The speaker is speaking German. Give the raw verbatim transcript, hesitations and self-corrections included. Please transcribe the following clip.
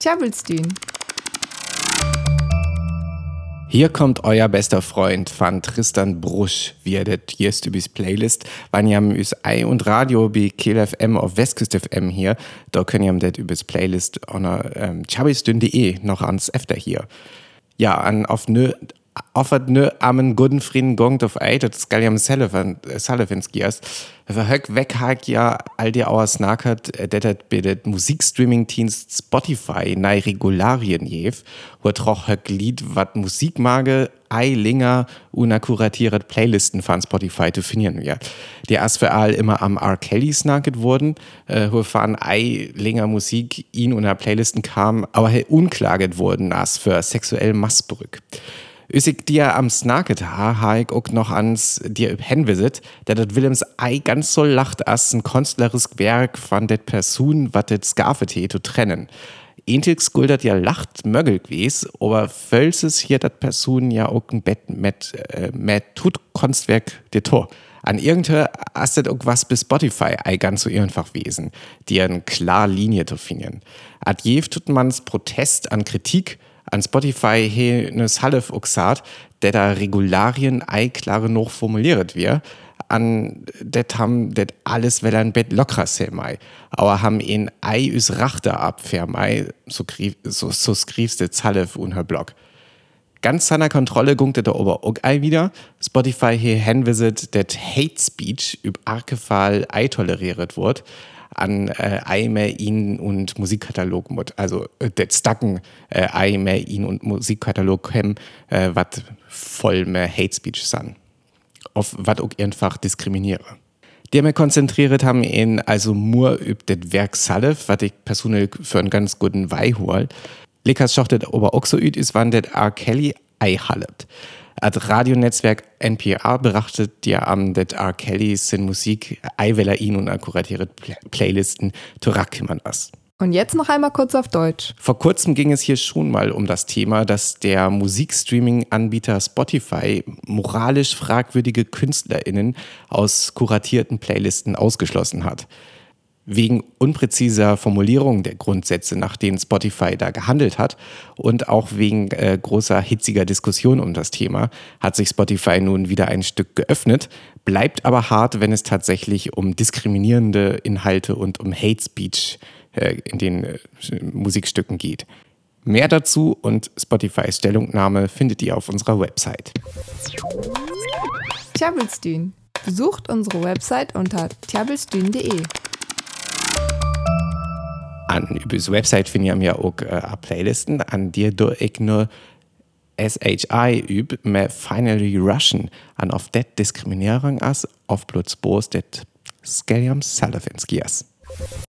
Tjabelstühn. Hier kommt euer bester Freund von Tristan Brusch, wie er das jetzt übers Playlist, wann ihr am üs Ei und Radio bei Kiel F M auf Westküste F M hier, da könnt ihr das übers Playlist an ähm, tjabelstühn punkt de noch ans Efter hier. Ja, an auf nö, offert nö amen guten Frieden gongt auf Ei, das ist am Sullivan, Sullivanskiers. Verhöck weg hakt ja all die Auer snackert, det hat bei det Musikstreaming-Dienst Spotify nei Regularien jef, wo troch höck Lied wat Musikmage ei länger unakuratiert Playlisten von Spotify zu finden wir. Die erst für all immer am R. Kelly snacket wurden, äh, wo fahren ei länger Musik in unter Playlisten kam, aber he unklaget wurden as für sexuell Massbrück. Üsig dir am Snacket ha, ha ich auch noch ans dir üb henvisit, der dat Willems ei ganz so lacht as ein künstlerisches Werk von det Person, wat det skafet he zu trennen. Ähnlich skuldert ja lacht mögel gewes, aber völses hier dat Person ja auch ein Bett mit, äh, mit tut Kunstwerk de Tor. An irgendeiner astet auch was bis Spotify ei ganz so einfach wesen, die eine klar Linie zu finden. Ad jev tut man's Protest an Kritik, an Spotify he nes Halef oxat, der da Regularien ei klare noch formuliert wir, an det ham det alles well ein Bett locker semai, aber ham ihn ei üs Rachter ab fermai, so krief, so, so skrifst det Halef unher Blog. Ganz seiner Kontrolle gungt der aber auch ei wieder. Spotify he henvisit det Hate Speech üb Arkefall ei toleriert wird, an äh, ei mehr ihn und Musikkatalog mut, also äh, det Stacken äh, ei mehr ihn und Musikkatalog hem, äh, wat voll mehr Hate Speech san. Auf wat auch einfach diskriminiere. Die mir konzentriert haben ihn also nur üb det Werk Salef, wat ich persönlich für einen ganz guten Weih hol. Likas schochtet aber auch so üt ist, wann det R. Kelly ei hallet. Ad Radionetzwerk N P R berachtet ja am det R. Kelly sin Musik eiweller ihn und akkuratiere Play- Playlisten zu rackman as. Und jetzt noch einmal kurz auf Deutsch. Vor kurzem ging es hier schon mal um das Thema, dass der Musikstreaming-Anbieter Spotify moralisch fragwürdige KünstlerInnen aus kuratierten Playlisten ausgeschlossen hat. Wegen unpräziser Formulierung der Grundsätze, nach denen Spotify da gehandelt hat und auch wegen äh, großer hitziger Diskussion um das Thema, hat sich Spotify nun wieder ein Stück geöffnet, bleibt aber hart, wenn es tatsächlich um diskriminierende Inhalte und um Hate Speech äh, in den äh, Musikstücken geht. Mehr dazu und Spotifys Stellungnahme findet ihr auf unserer Website. Tjabelstühn. Besucht unsere Website unter tjabelstühn punkt de. An über die Website finden wir auch äh, Playlisten, an die do ich nur S H I üb, me finally Russian, an auf det Diskriminierung as, auf bloß Bos det Skeliam Salafinskias.